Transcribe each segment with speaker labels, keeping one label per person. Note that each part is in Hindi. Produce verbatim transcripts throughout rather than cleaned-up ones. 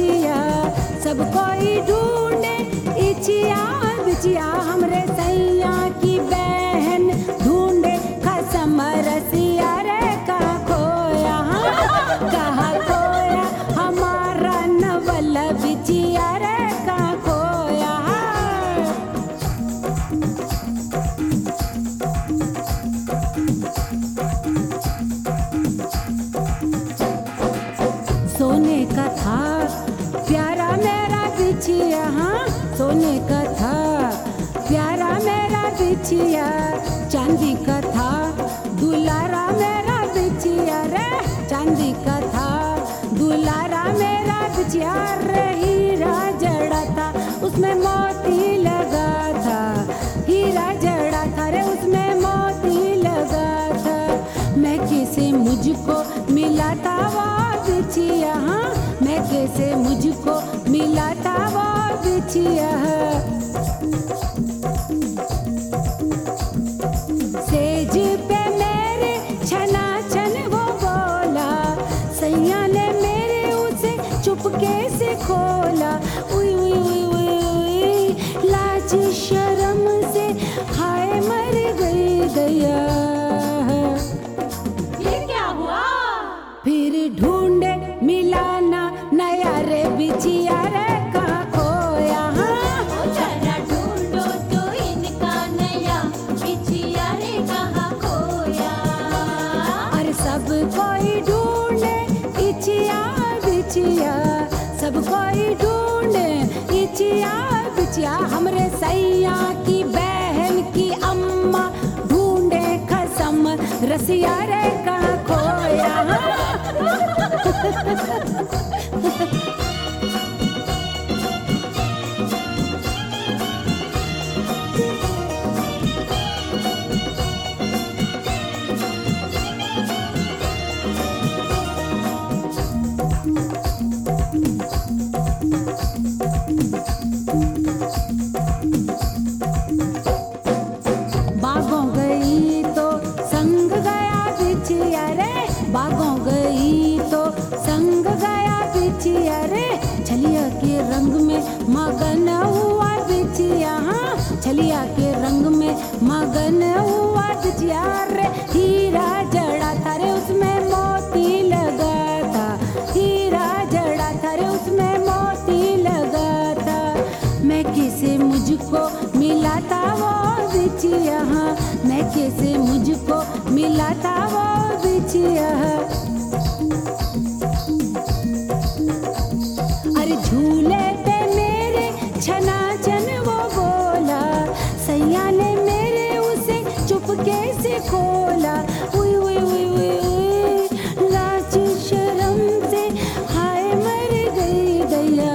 Speaker 1: बिछिया सब कोई ढूंढे इचिया बिछिया हमरे सैया की बहन ढूंढे खसम रसिया रे का खोया कहा खोया हमारा नवल बिछिया रे का खोया। सोने का था प्यारा मेरा बिछिया हाँ सोने का था प्यारा मेरा बिछिया चांदी का था दुलारा मेरा बिछिया रे चांदी का था दुलारा मेरा बिछिया रे हीरा जड़ा था उसमें मोती लगा था हीरा जड़ा था रे उसमें मोती लगा था मैं कैसे मुझको मिला था वो बिछिया हाँ मैं कैसे मुझको मिला था वो बिछिया। सेज पे मेरे छना छन वो बोला सैया ने मेरे उसे चुपके से खोला उई उई उई उई उई लाज शर्म से हाय मर गई दया। फिर ढूंढे मिलाना नया रे बिछिया रे कहाँ खोया
Speaker 2: जरा ढूंढो तो इनका नया बिछिया रे कहाँ खोया।
Speaker 1: अरे सब कोई ढूंढे इचिया बिछिया सब कोई ढूंढे इचिया बिछिया हमरे सैया की बहन की अम्मा ढूंढे खसम रसिया रे कहाँ खोया। बागों गई तो संग गया बिछिया रे बागों गई तो संग गया बिछिया रे छलिया के रंग में मगन हुआ बिछिया हाँ छलिया के रंग में मगन हुआ बिछिया रे हीरा जड़ा था रे उसमें मोती लगा था हीरा जड़ा था रे उसमें मोती लगा था मैं कैसे मुझको मिला था वो बिछिया हाँ मैं कैसे मुझको मिला था वो बिछिया। अरे झूले पे मेरे छना छन वो बोला सैया ने मेरे उसे चुपके से खोला उई उई उई उई उई लाज शर्म से हाय मर गई दया।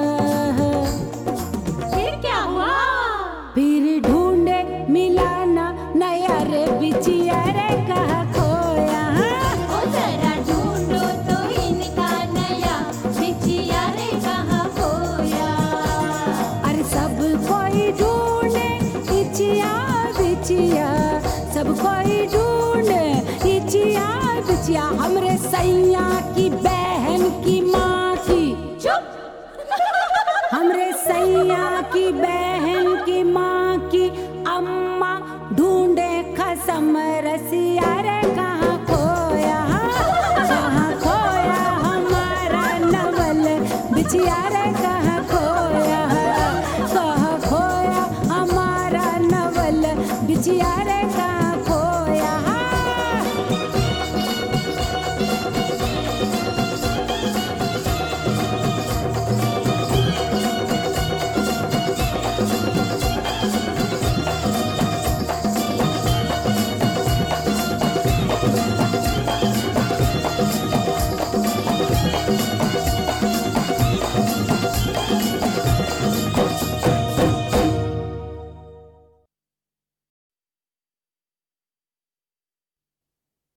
Speaker 2: फिर क्या हुआ?
Speaker 1: फिर ढूंढे मिलाना नया रे बिछिया रे कहाँ खोया
Speaker 2: ओ जरा ढूंढो तो इनका नया बिछिया रे कहाँ खोया।
Speaker 1: अरे सब कोई ढूंढे इचिया बिछिया सब कोई ढूंढे इचिया बिछिया हमरे सैया की बहन की माँ की
Speaker 2: चुप
Speaker 1: हमरे सैया की बहन की माँ की अम्मा ढूंढे खसम रसिया रे कहाँ खोया कहाँ खोया हमारा नवल बिछिया रे कहाँ खोया कहाँ खोया हमारा नवल बिछिया रे कहाँ